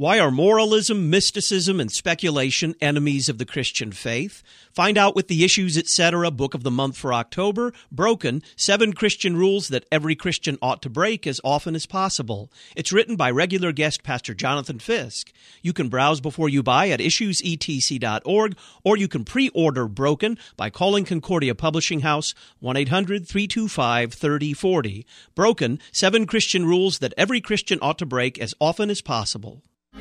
Why are moralism, mysticism, and speculation enemies of the Christian faith? Find out with the Issues, Etc. Book of the Month for October, Broken, 7 Christian Rules That Every Christian Ought to Break as Often as Possible. It's written by regular guest Pastor Jonathan Fisk. You can browse before you buy at issuesetc.org, or you can pre-order Broken by calling Concordia Publishing House, 1-800-325-3040. Broken, 7 Christian Rules That Every Christian Ought to Break as Often as Possible.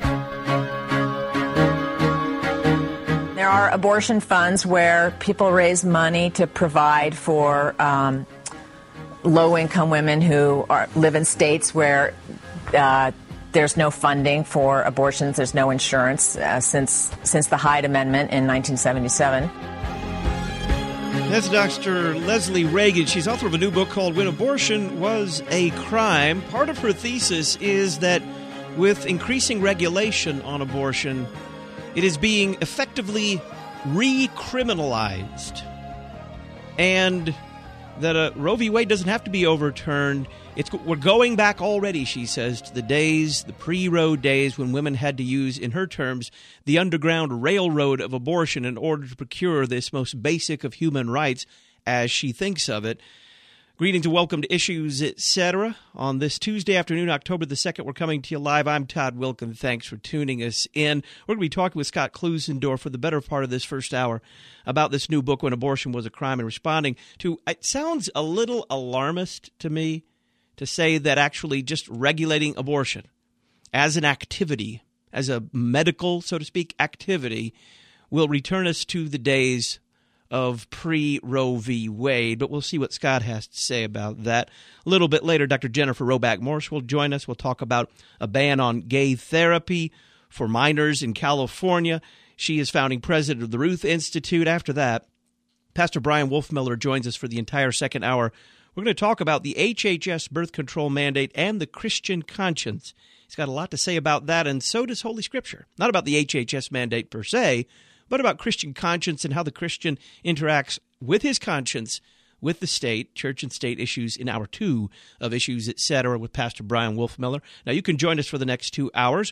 There are abortion funds where people raise money to provide for low-income women who live in states where there's no funding for abortions. There's no insurance since the Hyde Amendment in 1977. That's Dr. Leslie Reagan. She's author of a new book called When Abortion Was a Crime. Part of her thesis is that with increasing regulation on abortion, it is being effectively recriminalized, and that Roe v. Wade doesn't have to be overturned. We're going back already, she says, to the pre-Roe days when women had to use, in her terms, the underground railroad of abortion in order to procure this most basic of human rights, as she thinks of it. Greetings and welcome to Issues, Etc. On this Tuesday afternoon, October the 2nd, we're coming to you live. I'm Todd Wilkin. Thanks for tuning us in. We're going to be talking with Scott Klusendorf for the better part of this first hour about this new book, When Abortion Was a Crime, and responding to, it sounds a little alarmist to me to say that actually just regulating abortion as an activity, as a medical, so to speak, activity, will return us to the days of pre-Roe v. Wade, but we'll see what Scott has to say about that. A little bit later, Dr. Jennifer Roback Morse will join us. We'll talk about a ban on gay therapy for minors in California. She is founding president of the Ruth Institute. After that, Pastor Brian Wolfmiller joins us for the entire second hour. We're going to talk about the HHS birth control mandate and the Christian conscience. He's got a lot to say about that, and so does Holy Scripture. Not about the HHS mandate per se, but about Christian conscience and how the Christian interacts with his conscience with the state, church and state issues in hour 2 of Issues, Etc. with Pastor Brian Wolfmiller. Now, you can join us for the next 2 hours,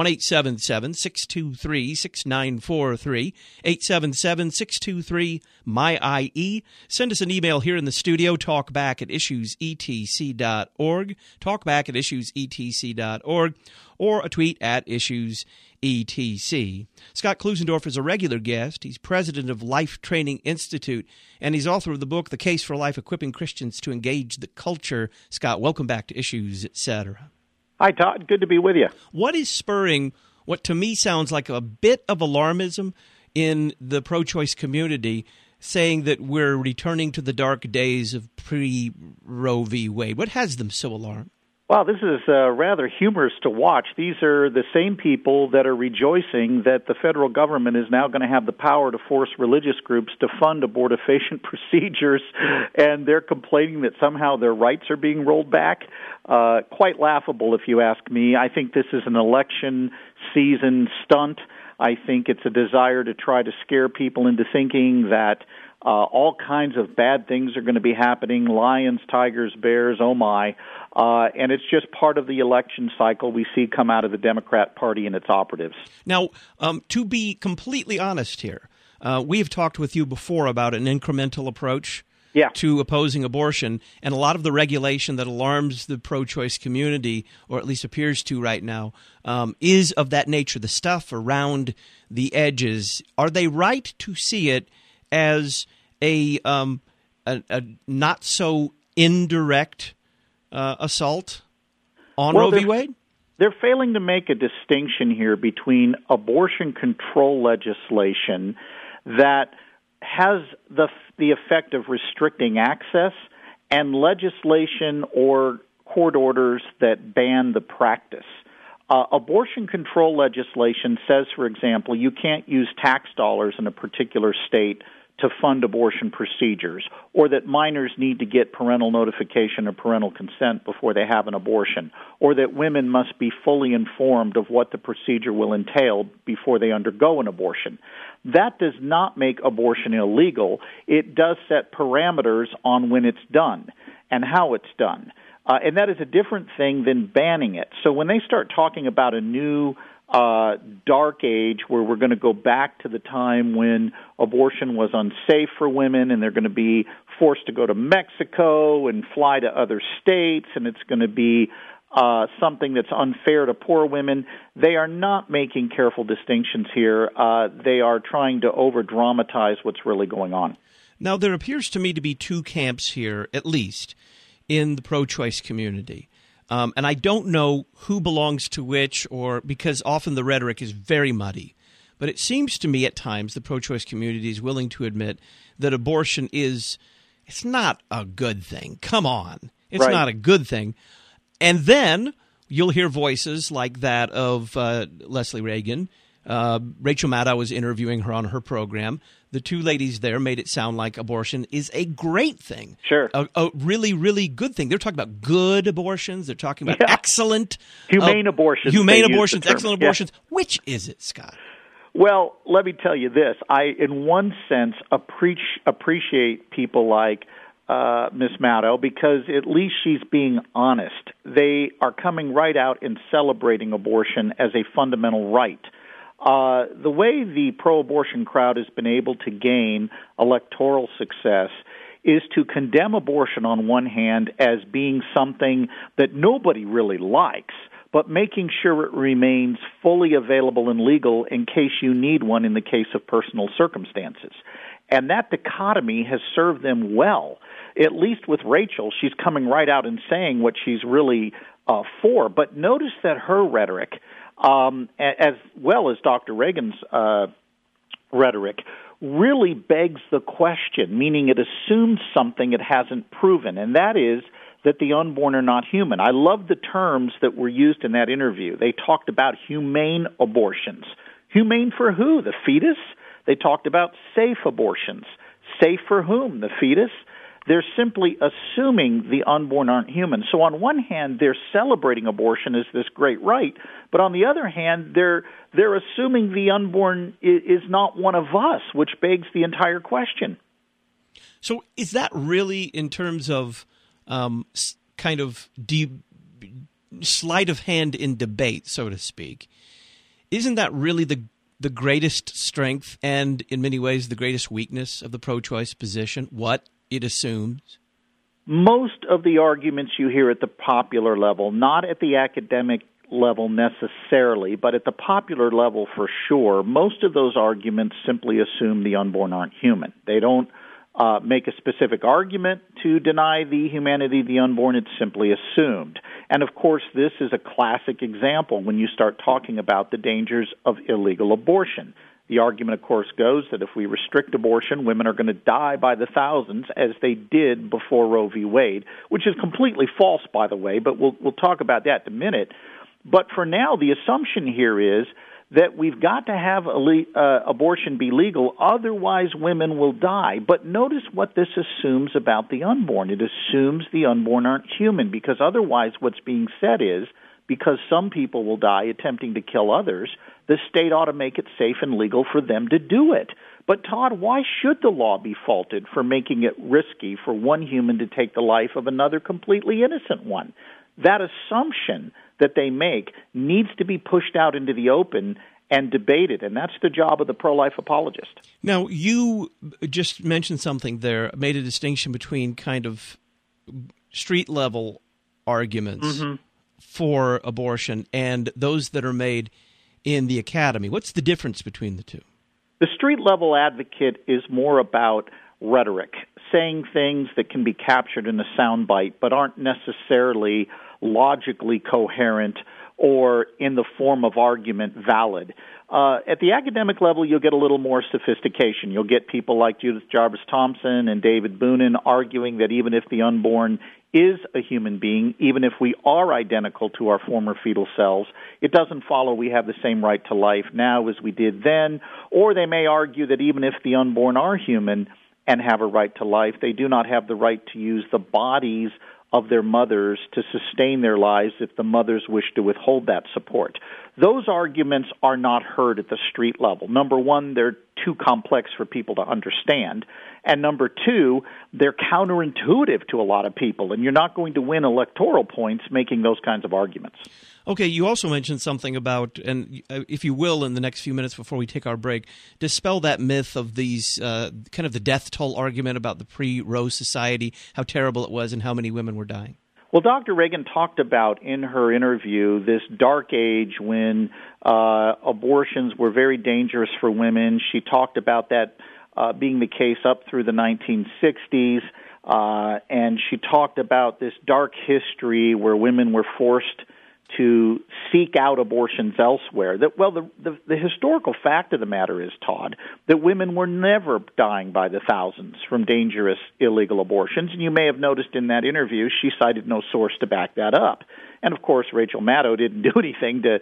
1-877-623-6943, 877-623-MY-IE. Send us an email here in the studio, talkback@issuesetc.org, talkback@issuesetc.org, or a tweet at issuesetc. Scott Klusendorf is a regular guest. He's president of Life Training Institute, and he's author of the book, The Case for Life, Equipping Christians to Engage the Culture. Scott, welcome back to Issues, Etc. Hi, Todd. Good to be with you. What is spurring what to me sounds like a bit of alarmism in the pro-choice community, saying that we're returning to the dark days of pre-Roe v. Wade? What has them so alarmed? Wow, this is rather humorous to watch. These are the same people that are rejoicing that the federal government is now going to have the power to force religious groups to fund abortifacient procedures, and they're complaining that somehow their rights are being rolled back. Quite laughable, if you ask me. I think this is an election season stunt. I think it's a desire to try to scare people into thinking that all kinds of bad things are going to be happening, lions, tigers, bears, oh my. And it's just part of the election cycle we see come out of the Democrat Party and its operatives. Now, to be completely honest here, we have talked with you before about an incremental approach to opposing abortion, and a lot of the regulation that alarms the pro-choice community, or at least appears to right now, is of that nature, the stuff around the edges. Are they right to see it as a not so indirect assault on Roe v. Wade? They're failing to make a distinction here between abortion control legislation that has the effect of restricting access and legislation or court orders that ban the practice. Abortion control legislation says, for example, you can't use tax dollars in a particular state to fund abortion procedures, or that minors need to get parental notification or parental consent before they have an abortion, or that women must be fully informed of what the procedure will entail before they undergo an abortion. That does not make abortion illegal. It does set parameters on when it's done and how it's done. And that is a different thing than banning it. So when they start talking about a new dark age where we're going to go back to the time when abortion was unsafe for women, and they're going to be forced to go to Mexico and fly to other states, and it's going to be something that's unfair to poor women. They are not making careful distinctions here. They are trying to over-dramatize what's really going on. Now, there appears to me to be two camps here, at least, in the pro-choice community. And I don't know who belongs to which, or because often the rhetoric is very muddy. But it seems to me at times the pro-choice community is willing to admit that abortion it's not a good thing. Come on. It's not a good thing. And then you'll hear voices like that of Leslie Reagan. Rachel Maddow was interviewing her on her program. The two ladies there made it sound like abortion is a great thing. Sure. A really, really good thing. They're talking about good abortions. They're talking about excellent. Humane abortions. Humane abortions, excellent abortions. Which is it, Scott? Well, let me tell you this. I, in one sense, appreciate people like Ms. Maddow because at least she's being honest. They are coming right out and celebrating abortion as a fundamental right. The way the pro-abortion crowd has been able to gain electoral success is to condemn abortion on one hand as being something that nobody really likes, but making sure it remains fully available and legal in case you need one in the case of personal circumstances. And that dichotomy has served them well. At least with Rachel, she's coming right out and saying what she's really for. But notice that her rhetoric, as well as Dr. Reagan's rhetoric, really begs the question, meaning it assumes something it hasn't proven, and that is that the unborn are not human. I love the terms that were used in that interview. They talked about humane abortions. Humane for who? The fetus? They talked about safe abortions. Safe for whom? The fetus? They're simply assuming the unborn aren't human. So on one hand, they're celebrating abortion as this great right, but on the other hand, they're assuming the unborn is not one of us, which begs the entire question. So is that really, in terms of kind of sleight of hand in debate, so to speak, isn't that really the greatest strength and, in many ways, the greatest weakness of the pro-choice position, what it assumes? Most of the arguments you hear at the popular level, not at the academic level necessarily, but at the popular level for sure, most of those arguments simply assume the unborn aren't human. They don't make a specific argument to deny the humanity of the unborn. It's simply assumed. And, of course, this is a classic example when you start talking about the dangers of illegal abortion. The argument, of course, goes that if we restrict abortion, women are going to die by the thousands, as they did before Roe v. Wade, which is completely false, by the way, but we'll talk about that in a minute. But for now, the assumption here is that we've got to have abortion be legal, otherwise women will die. But notice what this assumes about the unborn. It assumes the unborn aren't human, because otherwise what's being said is, because some people will die attempting to kill others, the state ought to make it safe and legal for them to do it. But, Todd, why should the law be faulted for making it risky for one human to take the life of another completely innocent one? That assumption that they make needs to be pushed out into the open and debated, and that's the job of the pro-life apologist. Now, you just mentioned something there, made a distinction between kind of street-level arguments for abortion and those that are made in the academy. What's the difference between the two? The street-level advocate is more about rhetoric, saying things that can be captured in a soundbite but aren't necessarily logically coherent or in the form of argument valid. At the academic level, you'll get a little more sophistication. You'll get people like Judith Jarvis Thompson and David Boonin arguing that even if the unborn is a human being, even if we are identical to our former fetal selves, it doesn't follow we have the same right to life now as we did then. Or they may argue that even if the unborn are human and have a right to life, they do not have the right to use the bodies of their mothers to sustain their lives if the mothers wish to withhold that support. Those arguments are not heard at the street level. Number one, they're too complex for people to understand. And number two, they're counterintuitive to a lot of people, and you're not going to win electoral points making those kinds of arguments. Okay, you also mentioned something about, and if you will, in the next few minutes before we take our break, dispel that myth of these kind of the death toll argument about the pre-Roe society, how terrible it was and how many women were dying. Well, Dr. Reagan talked about in her interview this dark age when abortions were very dangerous for women. She talked about that being the case up through the 1960s, and she talked about this dark history where women were forced to seek out abortions elsewhere. The historical fact of the matter is, Todd, that women were never dying by the thousands from dangerous illegal abortions. And you may have noticed in that interview she cited no source to back that up. And, of course, Rachel Maddow didn't do anything to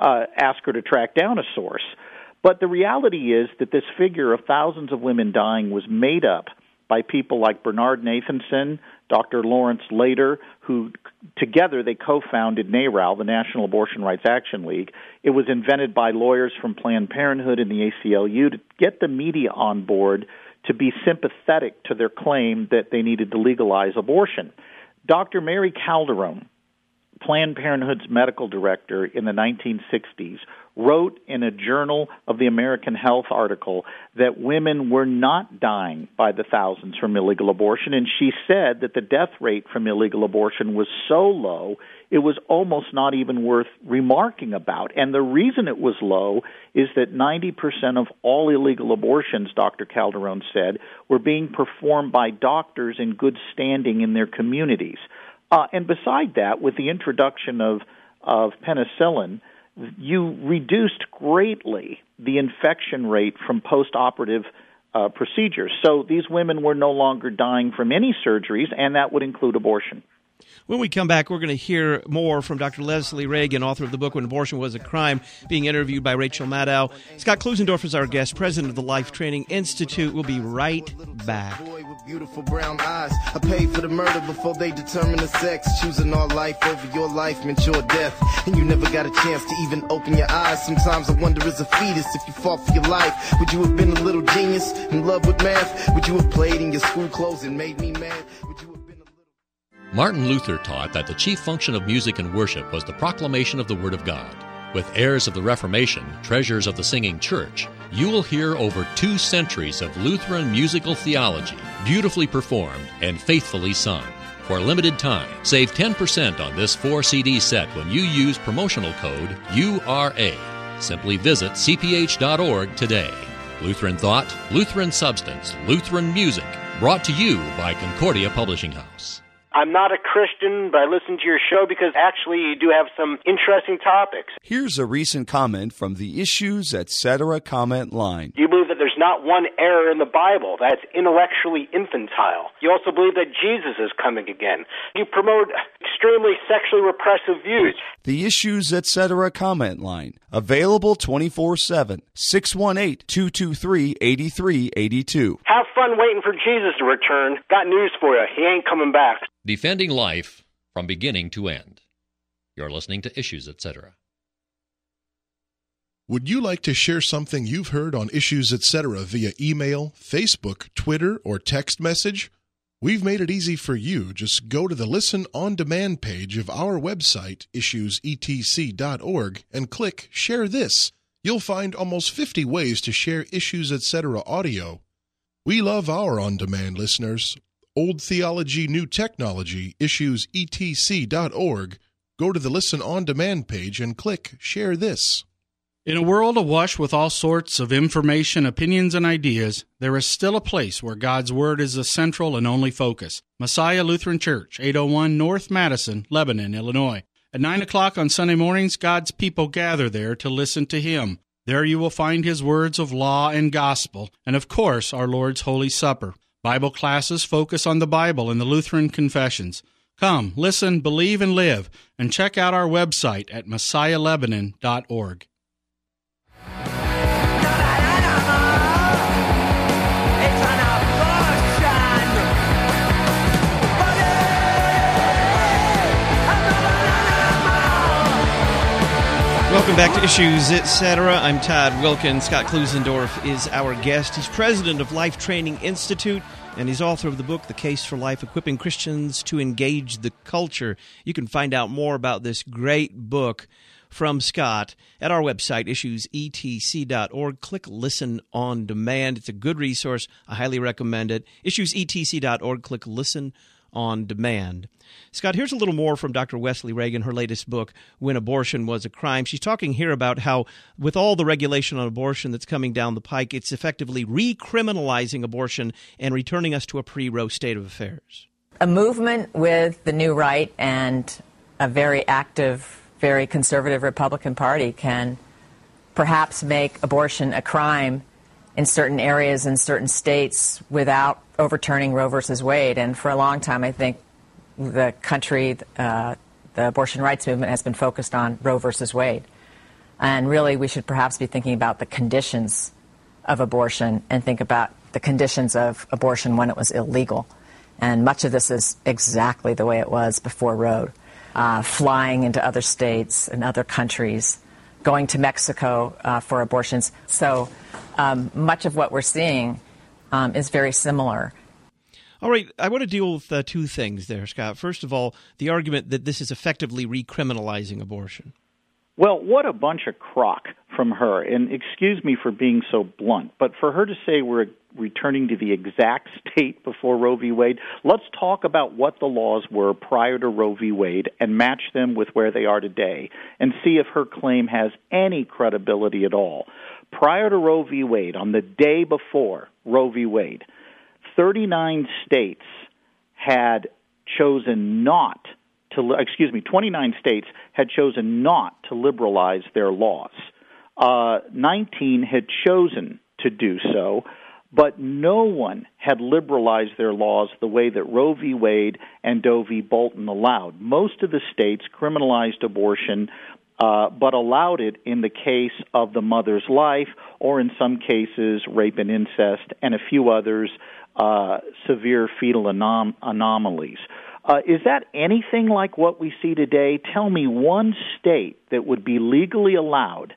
ask her to track down a source. But the reality is that this figure of thousands of women dying was made up by people like Bernard Nathanson, Dr. Lawrence Lader, who together they co-founded NARAL, the National Abortion Rights Action League. It was invented by lawyers from Planned Parenthood and the ACLU to get the media on board to be sympathetic to their claim that they needed to legalize abortion. Dr. Mary Calderon, Planned Parenthood's medical director in the 1960s, wrote in a Journal of the American Health article that women were not dying by the thousands from illegal abortion, and she said that the death rate from illegal abortion was so low it was almost not even worth remarking about. And the reason it was low is that 90% of all illegal abortions, Dr. Calderon said, were being performed by doctors in good standing in their communities. And beside that, with the introduction of penicillin, you reduced greatly the infection rate from post-operative procedures. So these women were no longer dying from any surgeries, and that would include abortion. When we come back, we're going to hear more from Dr. Leslie Reagan, author of the book When Abortion Was a Crime, being interviewed by Rachel Maddow. Scott Klusendorf is our guest, president of the Life Training Institute. We'll be right back. Beautiful brown eyes. I paid for the murder before they determined the sex. Choosing our life over your life meant your death. And you never got a chance to even open your eyes. Sometimes I wonder as a fetus if you fought for your life. Would you have been a little genius in love with math? Would you have played in your school clothes and made me mad? Would you have been a little... Martin Luther taught that the chief function of music and worship was the proclamation of the Word of God. With heirs of the Reformation, treasures of the singing church, you will hear over 2 centuries of Lutheran musical theology, beautifully performed and faithfully sung. For a limited time, save 10% on this 4-CD set when you use promotional code URA. Simply visit cph.org today. Lutheran Thought, Lutheran Substance, Lutheran Music, brought to you by Concordia Publishing House. I'm not a Christian, but I listen to your show because actually you do have some interesting topics. Here's a recent comment from the Issues Etc. comment line. You believe that there's not one error in the Bible that's intellectually infantile. You also believe that Jesus is coming again. You promote extremely sexually repressive views. The Issues Etc. comment line. Available 24/7. 618-223-8382. Have fun waiting for Jesus to return. Got news for you. He ain't coming back. Defending life from beginning to end. You're listening to Issues Etc. Would you like to share something you've heard on Issues Etc. via email, Facebook, Twitter, or text message? We've made it easy for you. Just go to the Listen On Demand page of our website, issuesetc.org, and click Share This. You'll find almost 50 ways to share Issues Etc. audio. We love our on-demand listeners. Old Theology, New Technology, issuesetc.org. Go to the Listen On Demand page and click Share This. In a world awash with all sorts of information, opinions, and ideas, there is still a place where God's Word is the central and only focus. Messiah Lutheran Church, 801 North Madison, Lebanon, Illinois. At 9 o'clock on Sunday mornings, God's people gather there to listen to Him. There you will find His words of law and gospel, and of course, our Lord's Holy Supper. Bible classes focus on the Bible and the Lutheran confessions. Come, listen, believe, and live, and check out our website at messiahlebanon.org. Welcome back to Issues, Etc. I'm Todd Wilkins. Scott Klusendorf is our guest. He's president of Life Training Institute, and he's author of the book, The Case for Life, Equipping Christians to Engage the Culture. You can find out more about this great book from Scott at our website, issuesetc.org. Click Listen on Demand. It's a good resource. I highly recommend it. Issuesetc.org. Click Listen on Demand. Scott, here's a little more from Dr. Wesley Reagan, her latest book, When Abortion Was a Crime. She's talking here about how, with all the regulation on abortion that's coming down the pike, it's effectively recriminalizing abortion and returning us to a pre-Roe state of affairs. A movement with the New Right and a very active, very conservative Republican Party can perhaps make abortion a crime in certain areas in certain states without overturning Roe versus Wade. And for a long time, I think the country, the abortion rights movement has been focused on Roe versus Wade. And really, we should perhaps be thinking about the conditions of abortion and think about the conditions of abortion when it was illegal. And much of this is exactly the way it was before Roe. Flying into other states and other countries, going to Mexico for abortions. So much of what we're seeing is very similar. All right, I want to deal with two things there, Scott. First of all, the argument that this is effectively recriminalizing abortion. Well, what a bunch of crock from her. And excuse me for being so blunt, but for her to say we're returning to the exact state before Roe v. Wade, let's talk about what the laws were prior to Roe v. Wade and match them with where they are today and see if her claim has any credibility at all. Prior to Roe v. Wade, on the day before Roe v. Wade, 39 states had chosen not to, 29 states had chosen not to liberalize their laws. 19 had chosen to do so, but no one had liberalized their laws the way that Roe v. Wade and Doe v. Bolton allowed. Most of the states criminalized abortion, but allowed it in the case of the mother's life, or in some cases rape and incest, and a few others, severe fetal anomalies. Is that anything like what we see today? Tell me one state that would be legally allowed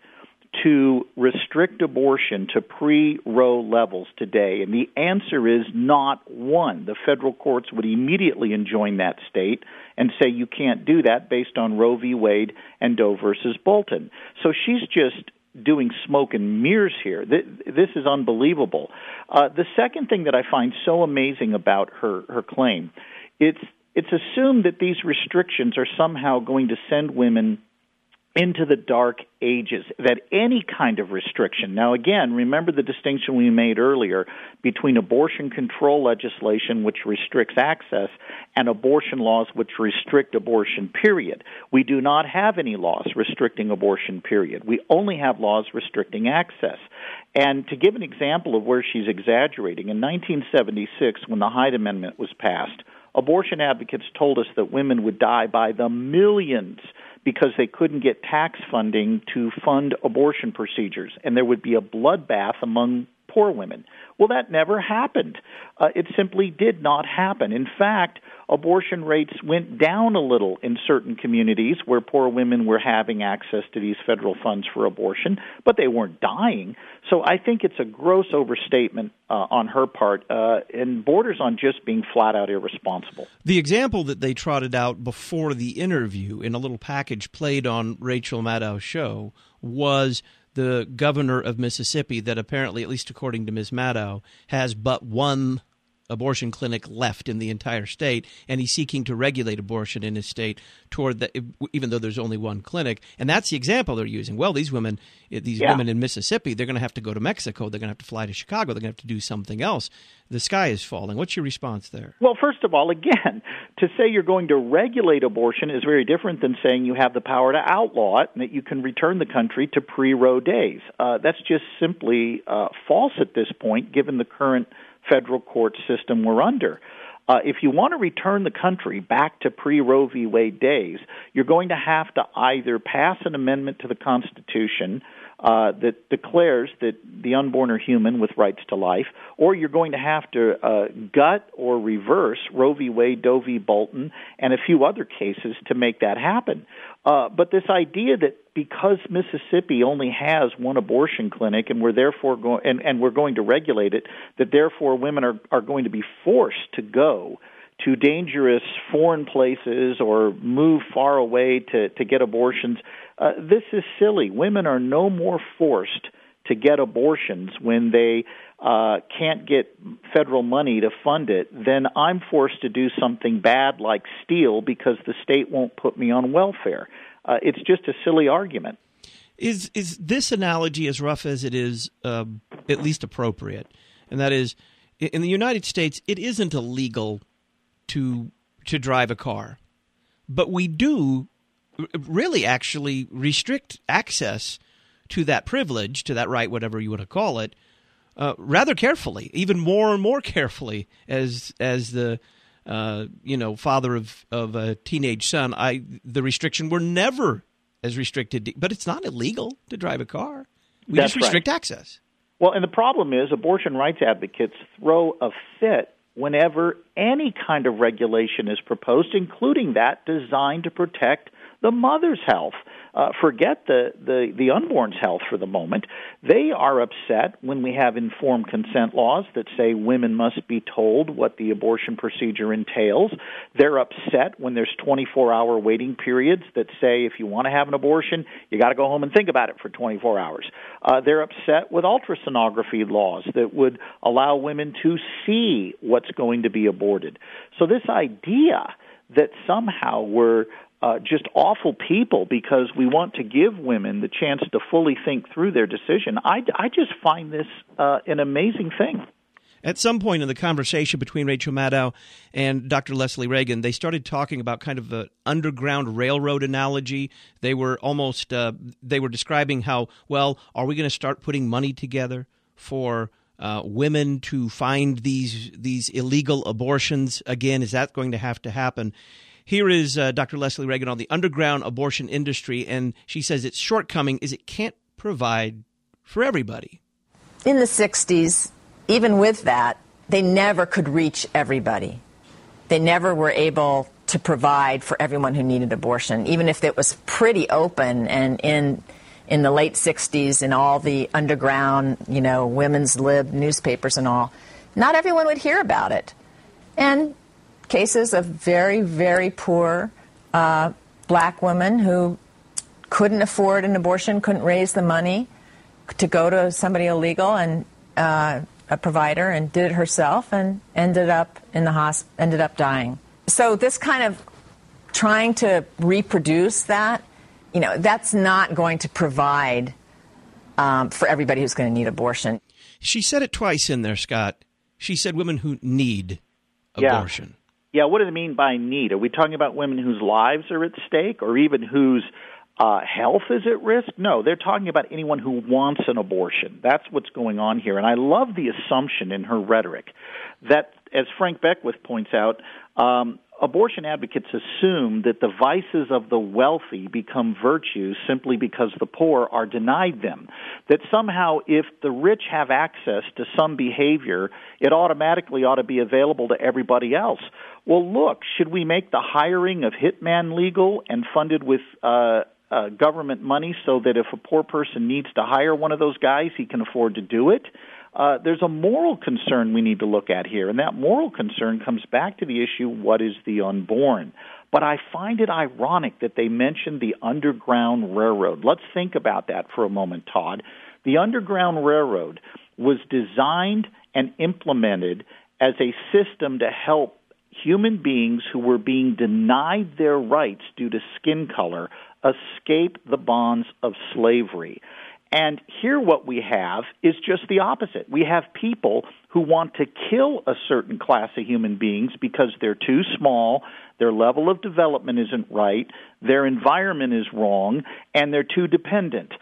to restrict abortion to pre-Roe levels today, and the answer is not one. The federal courts would immediately enjoin that state and say you can't do that based on Roe v. Wade and Doe versus Bolton. So she's just doing smoke and mirrors here. This is unbelievable. The second thing that I find so amazing about her claim, it's assumed that these restrictions are somehow going to send women into the dark ages, that any kind of restriction. Now, again, remember the distinction we made earlier between abortion control legislation, which restricts access, and abortion laws, which restrict abortion, period. We do not have any laws restricting abortion, period. We only have laws restricting access. And to give an example of where she's exaggerating, in 1976, when the Hyde Amendment was passed, abortion advocates told us that women would die by the millions because they couldn't get tax funding to fund abortion procedures, and there would be a bloodbath among poor women. Well, that never happened. It simply did not happen. In fact, abortion rates went down a little in certain communities where poor women were having access to these federal funds for abortion, but they weren't dying. So I think it's a gross overstatement on her part and borders on just being flat out irresponsible. The example that they trotted out before the interview in a little package played on Rachel Maddow's show was the governor of Mississippi that apparently, at least according to Ms. Maddow, has but one abortion clinic left in the entire state, and he's seeking to regulate abortion in his state even though there's only one clinic. And that's the example they're using. Well, these women in Mississippi, they're going to have to go to Mexico. They're going to have to fly to Chicago. They're going to have to do something else. The sky is falling. What's your response there? Well, first of all, again, to say you're going to regulate abortion is very different than saying you have the power to outlaw it and that you can return the country to pre-Roe days. That's just simply false at this point, given the current federal court system we're under. If you want to return the country back to pre-Roe v. Wade days, you're going to have to either pass an amendment to the Constitution that declares that the unborn are human with rights to life, or you're going to have to gut or reverse Roe v. Wade, Doe v. Bolton, and a few other cases to make that happen. But this idea that because Mississippi only has one abortion clinic and we're therefore we're going to regulate it, that therefore women are going to be forced to go to dangerous foreign places or move far away to get abortions, this is silly. Women are no more forced to get abortions when they can't get federal money to fund it than I'm forced to do something bad like steal because the state won't put me on welfare. It's just a silly argument. Is this analogy, as rough as it is, at least appropriate? And that is, in the United States, it isn't illegal to drive a car, but we do really actually restrict access to that privilege, to that right, whatever you want to call it, rather carefully, even more and more carefully as the father of a teenage son. The restriction were never as restricted, but it's not illegal to drive a car. We just restrict access. Well, and the problem is abortion rights advocates throw a fit whenever any kind of regulation is proposed, including that designed to protect the mother's health. Forget the unborn's health for the moment. They are upset when we have informed consent laws that say women must be told what the abortion procedure entails. They're upset when there's 24-hour waiting periods that say if you want to have an abortion, you got to go home and think about it for 24 hours. They're upset with ultrasonography laws that would allow women to see what's going to be aborted. So this idea that somehow we're just awful people because we want to give women the chance to fully think through their decision, I just find this an amazing thing. At some point in the conversation between Rachel Maddow and Dr. Leslie Reagan, they started talking about kind of an underground railroad analogy. They were almost they were describing how, well, are we going to start putting money together for women to find these illegal abortions again? Is that going to have to happen? Here is Dr. Leslie Reagan on the underground abortion industry, and she says its shortcoming is it can't provide for everybody. In the 60s, even with that, they never could reach everybody. They never were able to provide for everyone who needed abortion, even if it was pretty open. And in the late 60s, in all the underground, women's lib newspapers and all, not everyone would hear about it. And cases of very, very poor black women who couldn't afford an abortion, couldn't raise the money to go to somebody illegal and a provider, and did it herself and ended up in the ended up dying. So this kind of trying to reproduce that, that's not going to provide for everybody who's going to need abortion. She said it twice in there, Scott. She said women who need abortion. Yeah, what do they mean by need? Are we talking about women whose lives are at stake or even whose health is at risk? No, they're talking about anyone who wants an abortion. That's what's going on here. And I love the assumption in her rhetoric that, as Frank Beckwith points out, abortion advocates assume that the vices of the wealthy become virtues simply because the poor are denied them. That somehow if the rich have access to some behavior, it automatically ought to be available to everybody else. Well, look, should we make the hiring of hitman legal and funded with government money so that if a poor person needs to hire one of those guys, he can afford to do it? There's a moral concern we need to look at here, and that moral concern comes back to the issue, what is the unborn? But I find it ironic that they mentioned the Underground Railroad. Let's think about that for a moment, Todd. The Underground Railroad was designed and implemented as a system to help human beings who were being denied their rights due to skin color escape the bonds of slavery. And here what we have is just the opposite. We have people who want to kill a certain class of human beings because they're too small, their level of development isn't right, their environment is wrong, and they're too dependent.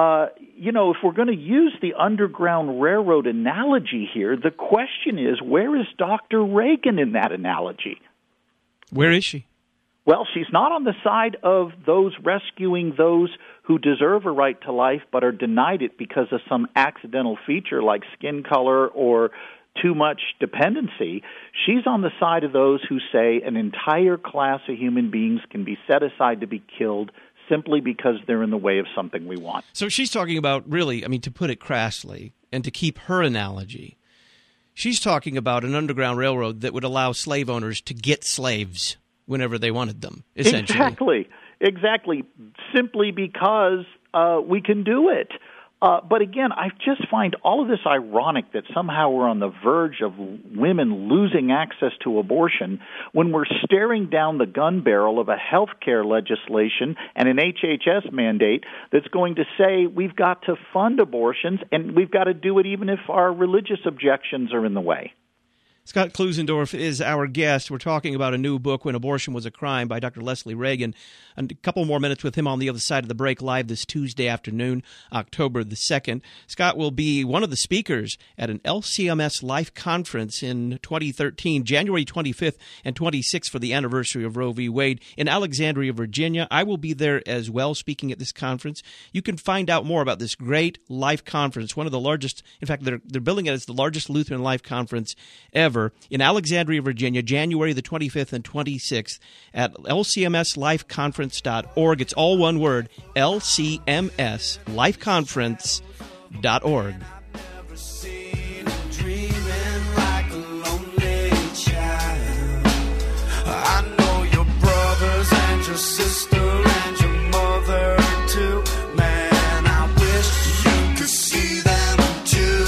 If we're going to use the Underground Railroad analogy here, the question is, where is Dr. Reagan in that analogy? Where is she? Well, she's not on the side of those rescuing those who deserve a right to life but are denied it because of some accidental feature like skin color or too much dependency. She's on the side of those who say an entire class of human beings can be set aside to be killed simply because they're in the way of something we want. So she's talking about, really, I mean, to put it crassly, and to keep her analogy, she's talking about an underground railroad that would allow slave owners to get slaves whenever they wanted them, essentially. Exactly. Simply because we can do it. But again, I just find all of this ironic that somehow we're on the verge of women losing access to abortion when we're staring down the gun barrel of a health care legislation and an HHS mandate that's going to say we've got to fund abortions and we've got to do it even if our religious objections are in the way. Scott Klusendorf is our guest. We're talking about a new book, When Abortion Was a Crime, by Dr. Leslie Reagan. And a couple more minutes with him on the other side of the break, live this Tuesday afternoon, October the 2nd. Scott will be one of the speakers at an LCMS Life Conference in 2013, January 25th and 26th for the anniversary of Roe v. Wade in Alexandria, Virginia. I will be there as well, speaking at this conference. You can find out more about this great Life Conference, one of the largest. In fact, they're billing it as the largest Lutheran Life Conference ever in Alexandria, Virginia, January the 25th and 26th at lcmslifeconference.org. It's all one word, lcmslifeconference.org. I know your brothers and your sister and your mother too. Man, I wish you could see them too.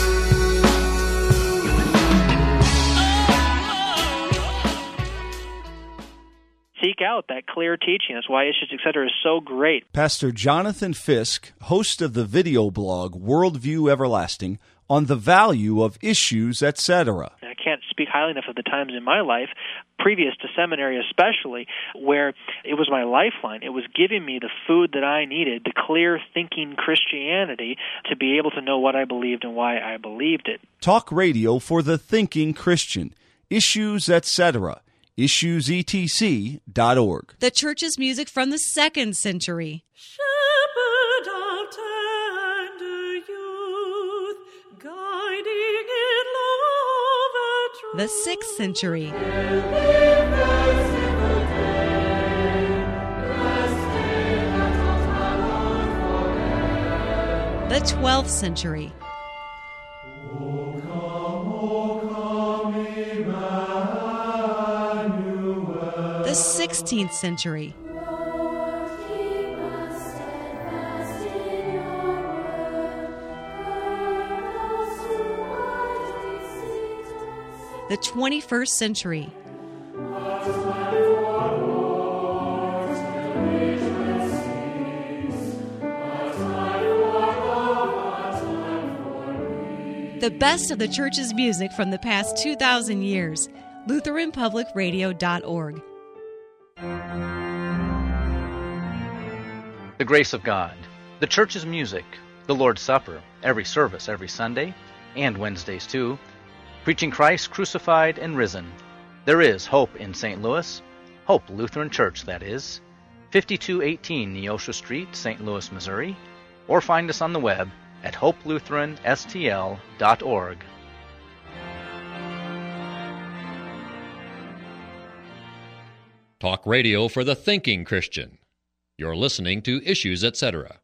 Seek out that clear teaching. That's why Issues, Etc. is so great. Pastor Jonathan Fisk, host of the video blog Worldview Everlasting, on the value of Issues, Etc. I can't speak highly enough of the times in my life, previous to seminary especially, where it was my lifeline. It was giving me the food that I needed, the clear thinking Christianity, to be able to know what I believed and why I believed it. Talk radio for the thinking Christian. Issues, Etc. IssuesETC.org. The church's music from the 2nd century. Shepherd of tender youth, guiding in love and truth. The 6th century. The 12th century. The 16th century. The 21st century. The best of the church's music from the past 2,000 years. LutheranPublicRadio.org. The grace of God, the church's music, the Lord's Supper, every service, every Sunday, and Wednesdays too, preaching Christ crucified and risen. There is hope in St. Louis, Hope Lutheran Church, that is, 5218 Neosho Street, St. Louis, Missouri, or find us on the web at hopelutheranstl.org. Talk radio for the thinking Christian. You're listening to Issues, Etc.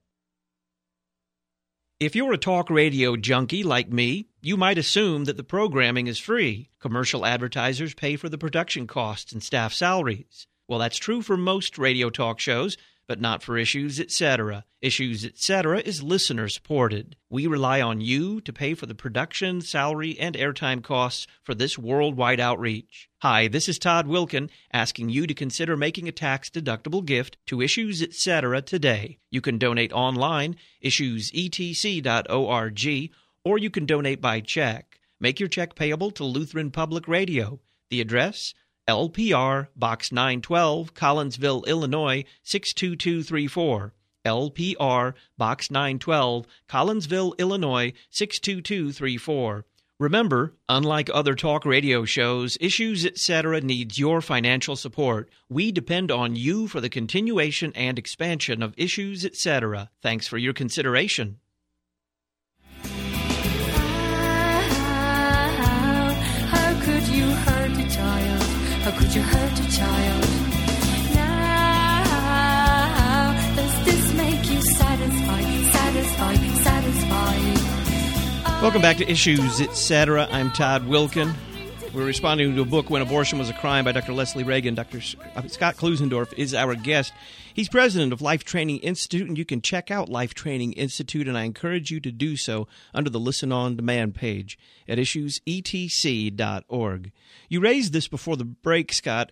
If you're a talk radio junkie like me, you might assume that the programming is free. Commercial advertisers pay for the production costs and staff salaries. Well, that's true for most radio talk shows, but not for Issues, Etc. Issues, Etc. is listener-supported. We rely on you to pay for the production, salary, and airtime costs for this worldwide outreach. Hi, this is Todd Wilkin, asking you to consider making a tax-deductible gift to Issues, Etc. today. You can donate online, issuesetc.org, or you can donate by check. Make your check payable to Lutheran Public Radio. The address? LPR, Box 912, Collinsville, Illinois, 62234. LPR, Box 912, Collinsville, Illinois, 62234. Remember, unlike other talk radio shows, Issues Etc. needs your financial support. We depend on you for the continuation and expansion of Issues Etc. Thanks for your consideration. How could you hurt a child? How could you hurt a child? Now, does this make you satisfied? Welcome back to Issues Etc. I'm Todd Wilkin. We're responding to a book, When Abortion Was a Crime, by Dr. Leslie Reagan. Dr. Scott Klusendorf is our guest. He's president of Life Training Institute, and you can check out Life Training Institute, and I encourage you to do so under the Listen On Demand page at issuesetc.org. You raised this before the break, Scott.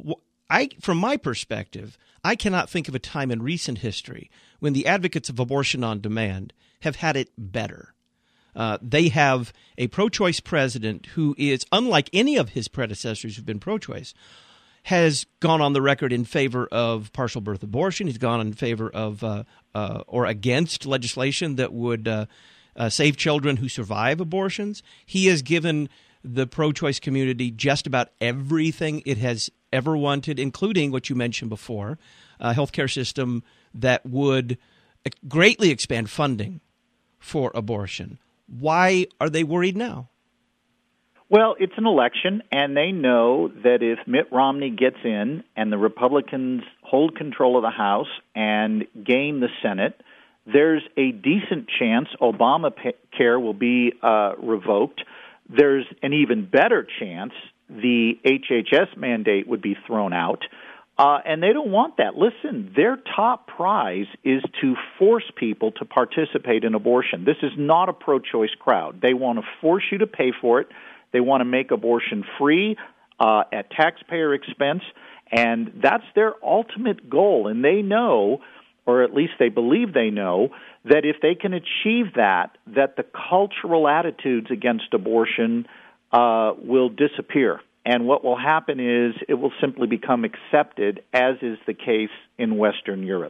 From my perspective, I cannot think of a time in recent history when the advocates of abortion on demand have had it better. They have a pro-choice president who is, unlike any of his predecessors who've been pro-choice, has gone on the record in favor of partial birth abortion. He's gone in favor of or against legislation that would save children who survive abortions. He has given the pro-choice community just about everything it has ever wanted, including what you mentioned before, a healthcare system that would greatly expand funding for abortion. Why are they worried now? Well, it's an election, and they know that if Mitt Romney gets in and the Republicans hold control of the House and gain the Senate, there's a decent chance Obamacare will be revoked. There's an even better chance the HHS mandate would be thrown out. And they don't want that. Listen, their top prize is to force people to participate in abortion. This is not a pro-choice crowd. They want to force you to pay for it. They want to make abortion free at taxpayer expense, and that's their ultimate goal. And they know, or at least they believe they know, that if they can achieve that the cultural attitudes against abortion will disappear. And what will happen is it will simply become accepted, as is the case in Western Europe.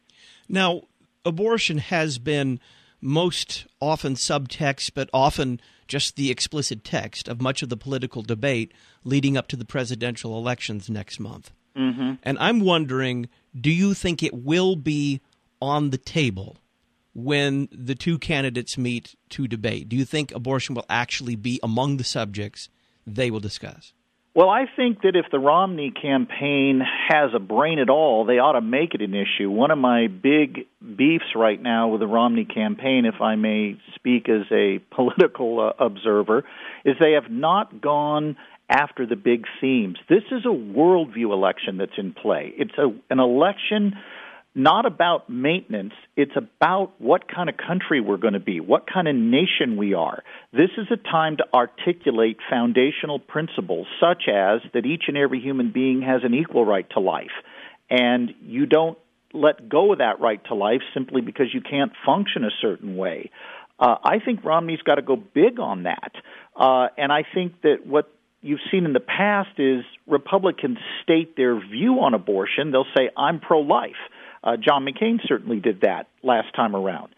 Now, abortion has been most often subtext, but often just the explicit text of much of the political debate leading up to the presidential elections next month. Mm-hmm. And I'm wondering, do you think it will be on the table when the two candidates meet to debate? Do you think abortion will actually be among the subjects they will discuss? Well, I think that if the Romney campaign has a brain at all, they ought to make it an issue. One of my big beefs right now with the Romney campaign, if I may speak as a political observer, is they have not gone after the big themes. This is a worldview election that's in play. It's an election not about maintenance. It's about what kind of country we're going to be, what kind of nation we are. This is a time to articulate foundational principles such as that each and every human being has an equal right to life. And you don't let go of that right to life simply because you can't function a certain way. I think Romney's got to go big on that. And I think that what you've seen in the past is Republicans state their view on abortion. They'll say, I'm pro-life. John McCain certainly did that last time around.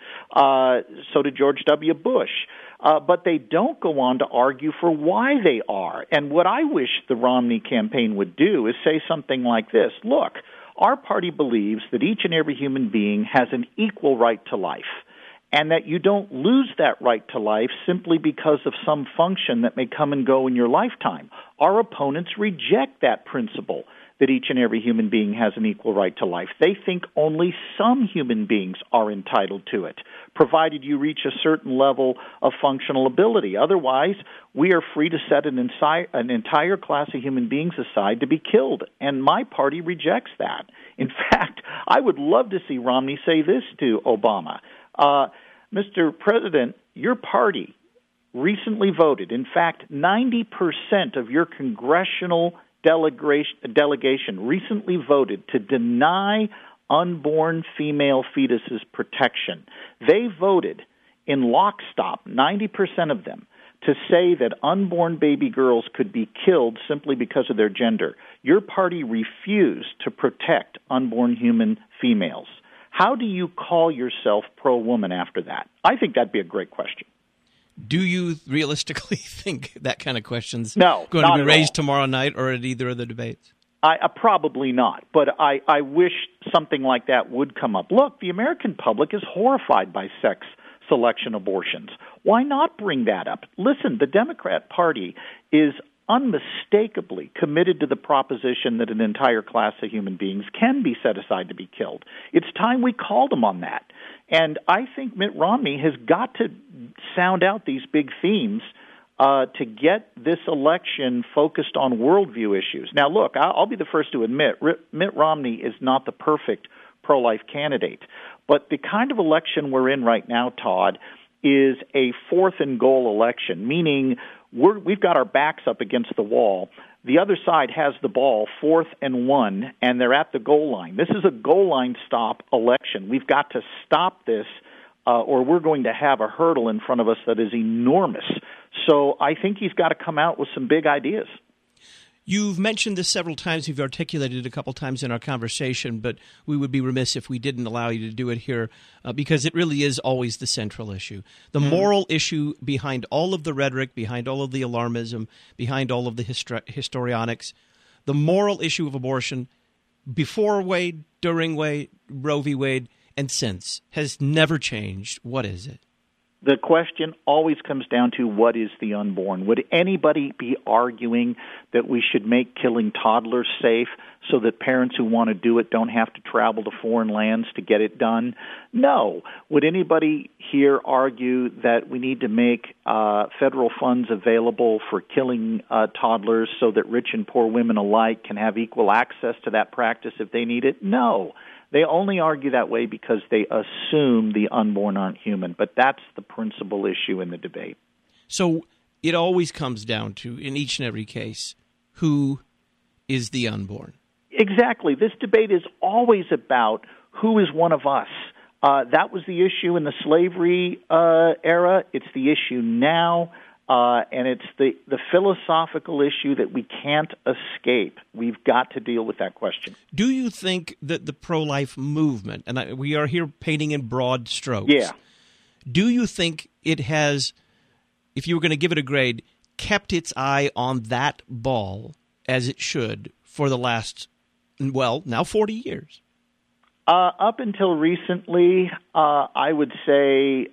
So did George W. Bush. But they don't go on to argue for why they are. And what I wish the Romney campaign would do is say something like this. Look, our party believes that each and every human being has an equal right to life, and that you don't lose that right to life simply because of some function that may come and go in your lifetime. Our opponents reject that principle, that each and every human being has an equal right to life. They think only some human beings are entitled to it, provided you reach a certain level of functional ability. Otherwise, we are free to set an entire class of human beings aside to be killed, and my party rejects that. In fact, I would love to see Romney say this to Obama. Mr. President, your party recently voted. In fact, 90% of your congressional delegation recently voted to deny unborn female fetuses protection. They voted in lockstep, 90% of them, to say that unborn baby girls could be killed simply because of their gender. Your party refused to protect unborn human females. How do you call yourself pro-woman after that? I think that'd be a great question. Do you realistically think that kind of question's No, going to not be at raised all. tomorrow night or at either of the debates? Probably not, but I wish something like that would come up. Look, the American public is horrified by sex selection abortions. Why not bring that up? Listen, the Democrat Party is unmistakably committed to the proposition that an entire class of human beings can be set aside to be killed. It's time we called them on that. And I think Mitt Romney has got to sound out these big themes to get this election focused on worldview issues. Now, look, I'll be the first to admit, Mitt Romney is not the perfect pro-life candidate. But the kind of election we're in right now, Todd, is a fourth and goal election, meaning we've got our backs up against the wall. The other side has the ball, 4th and 1, and they're at the goal line. This is a goal line stop election. We've got to stop this, or we're going to have a hurdle in front of us that is enormous. So I think he's got to come out with some big ideas. You've mentioned this several times. You've articulated it a couple times in our conversation, but we would be remiss if we didn't allow you to do it here because it really is always the central issue. The moral issue behind all of the rhetoric, behind all of the alarmism, behind all of the histrionics, the moral issue of abortion before Wade, during Wade, Roe v. Wade, and since has never changed. What is it? The question always comes down to what is the unborn. Would anybody be arguing that we should make killing toddlers safe so that parents who want to do it don't have to travel to foreign lands to get it done? No. Would anybody here argue that we need to make federal funds available for killing toddlers so that rich and poor women alike can have equal access to that practice if they need it? No. They only argue that way because they assume the unborn aren't human. But that's the principal issue in the debate. So it always comes down to, in each and every case, who is the unborn? Exactly. This debate is always about who is one of us. That was the issue in the slavery era. It's the issue now. And it's the philosophical issue that we can't escape. We've got to deal with that question. Do you think that the pro-life movement, and we are here painting in broad strokes, do you think it has, if you were going to give it a grade, kept its eye on that ball as it should for the last, well, now 40 years? Up until recently, I would say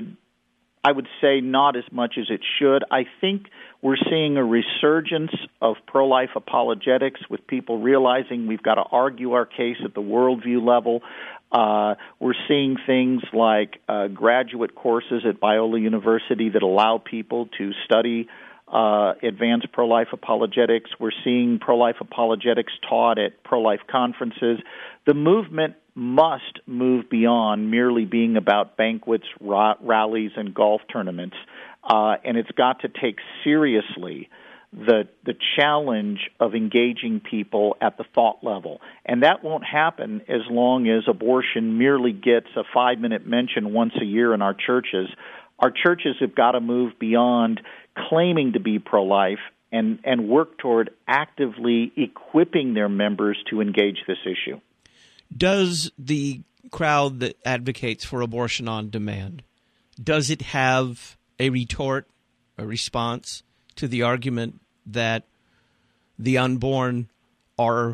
not as much as it should. I think we're seeing a resurgence of pro-life apologetics with people realizing we've got to argue our case at the worldview level. We're seeing things like graduate courses at Biola University that allow people to study advanced pro-life apologetics. We're seeing pro-life apologetics taught at pro-life conferences. The movement must move beyond merely being about banquets, rallies, and golf tournaments, and it's got to take seriously the challenge of engaging people at the thought level. And that won't happen as long as abortion merely gets a 5-minute mention once a year in our churches. Our churches have got to move beyond claiming to be pro-life and work toward actively equipping their members to engage this issue. Does the crowd that advocates for abortion on demand, does it have a retort, a response to the argument that the unborn are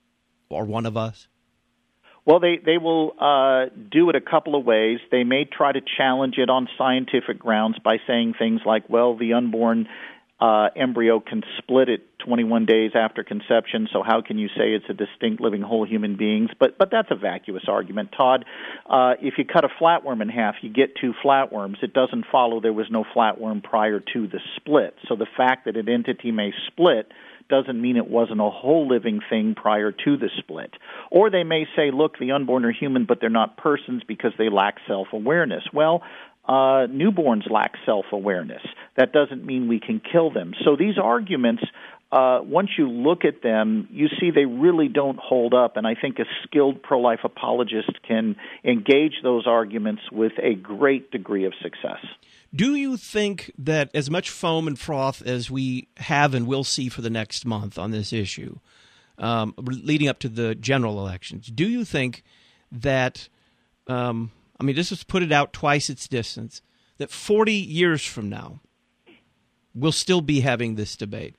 one of us? Well, they will do it a couple of ways. They may try to challenge it on scientific grounds by saying things like, well, the unborn embryo can split at 21 days after conception, so how can you say it's a distinct living whole human being? But that's a vacuous argument, Todd. If you cut a flatworm in half, you get 2 flatworms. It doesn't follow there was no flatworm prior to the split. So the fact that an entity may split doesn't mean it wasn't a whole living thing prior to the split. Or they may say, look, the unborn are human, but they're not persons because they lack self-awareness. Well, newborns lack self-awareness. That doesn't mean we can kill them. So these arguments, once you look at them, you see they really don't hold up, and I think a skilled pro-life apologist can engage those arguments with a great degree of success. Do you think that as much foam and froth as we have and will see for the next month on this issue, leading up to the general elections, do you think that, this has put it out twice its distance, that 40 years from now, we'll still be having this debate?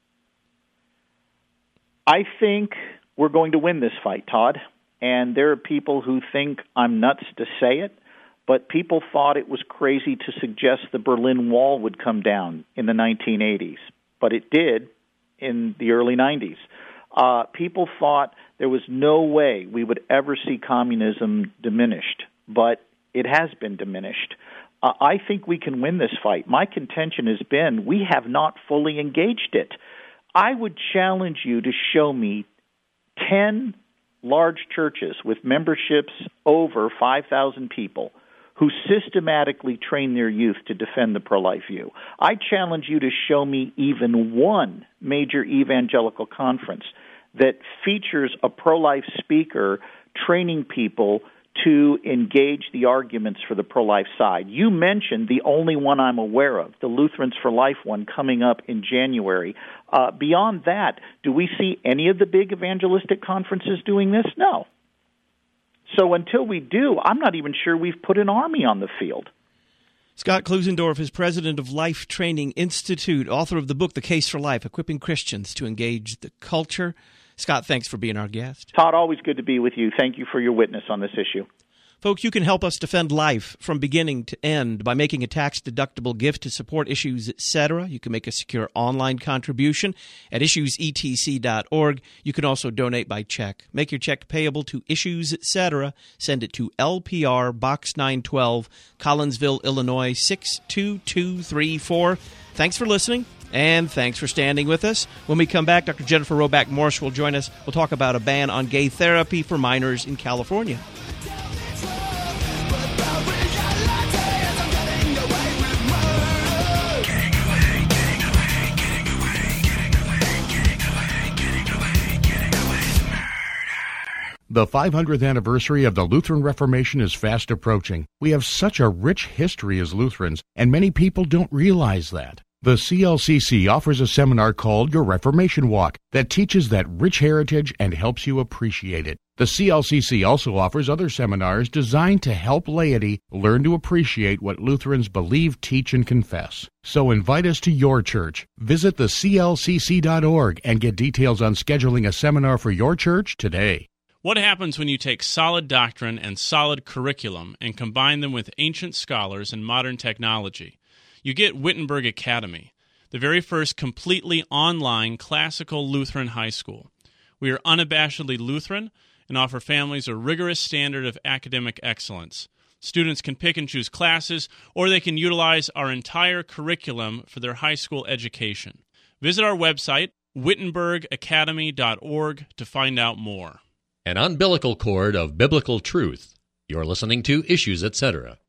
I think we're going to win this fight, Todd. And there are people who think I'm nuts to say it, but people thought it was crazy to suggest the Berlin Wall would come down in the 1980s. But it did in the early 90s. People thought there was no way we would ever see communism diminished, but it has been diminished. I think we can win this fight. My contention has been we have not fully engaged it. I would challenge you to show me 10 large churches with memberships over 5,000 people who systematically train their youth to defend the pro-life view. I challenge you to show me even one major evangelical conference that features a pro-life speaker training people to engage the arguments for the pro-life side. You mentioned the only one I'm aware of, the Lutherans for Life one coming up in January. Beyond that, do we see any of the big evangelistic conferences doing this? No. So until we do, I'm not even sure we've put an army on the field. Scott Klusendorf is president of Life Training Institute, author of the book The Case for Life, Equipping Christians to Engage the Culture. Scott, thanks for being our guest. Todd, always good to be with you. Thank you for your witness on this issue. Folks, you can help us defend life from beginning to end by making a tax-deductible gift to support Issues Etc. You can make a secure online contribution at issuesetc.org. You can also donate by check. Make your check payable to Issues Etc. Send it to LPR Box 912, Collinsville, Illinois 62234. Thanks for listening, and thanks for standing with us. When we come back, Dr. Jennifer Roback Morse will join us. We'll talk about a ban on gay therapy for minors in California. The 500th anniversary of the Lutheran Reformation is fast approaching. We have such a rich history as Lutherans, and many people don't realize that. The CLCC offers a seminar called Your Reformation Walk that teaches that rich heritage and helps you appreciate it. The CLCC also offers other seminars designed to help laity learn to appreciate what Lutherans believe, teach, and confess. So invite us to your church. Visit theclcc.org and get details on scheduling a seminar for your church today. What happens when you take solid doctrine and solid curriculum and combine them with ancient scholars and modern technology? You get Wittenberg Academy, the very first completely online classical Lutheran high school. We are unabashedly Lutheran and offer families a rigorous standard of academic excellence. Students can pick and choose classes, or they can utilize our entire curriculum for their high school education. Visit our website, wittenbergacademy.org, to find out more. An umbilical cord of biblical truth. You're listening to Issues Etc.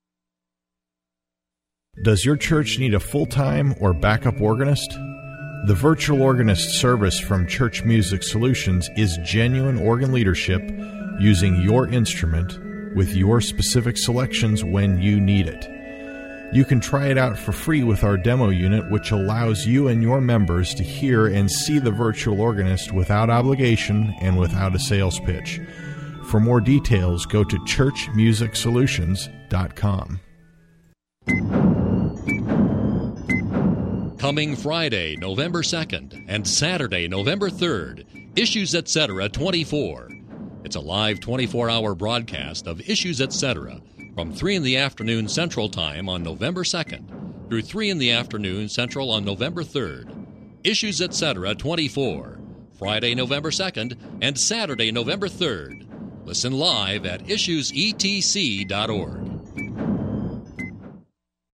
Does your church need a full-time or backup organist? The Virtual Organist service from Church Music Solutions is genuine organ leadership using your instrument with your specific selections when you need it. You can try it out for free with our demo unit, which allows you and your members to hear and see the virtual organist without obligation and without a sales pitch. For more details, go to churchmusicsolutions.com. Coming Friday, November 2nd, and Saturday, November 3rd, Issues Etc. 24. It's a live 24-hour broadcast of Issues Etc. from 3 in the afternoon Central Time on November 2nd through 3 in the afternoon Central on November 3rd. Issues Etc. 24, Friday, November 2nd, and Saturday, November 3rd. Listen live at issuesetc.org.